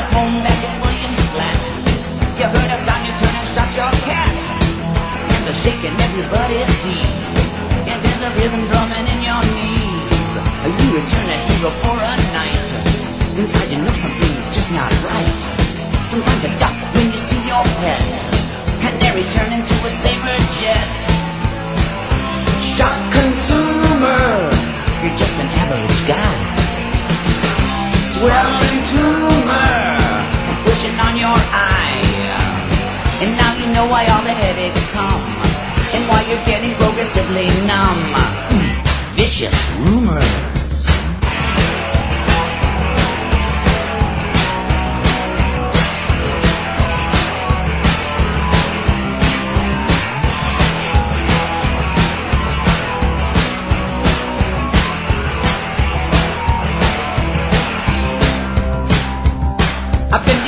home back in Williams Flat. You heard a sound, you turn and shot your cat. Hands are shaking, everybody sees. And there's a rhythm drumming in your knees. You return a hero for a night. Inside you know something's just not right. Sometimes you duck when you see your pet. Canary turn into a saber jet. Shock consumer, you're just an average guy. Swelling tumor, pushing on your eye. And now you know why all the headaches come, and why you're getting progressively numb. Vicious rumors. I've been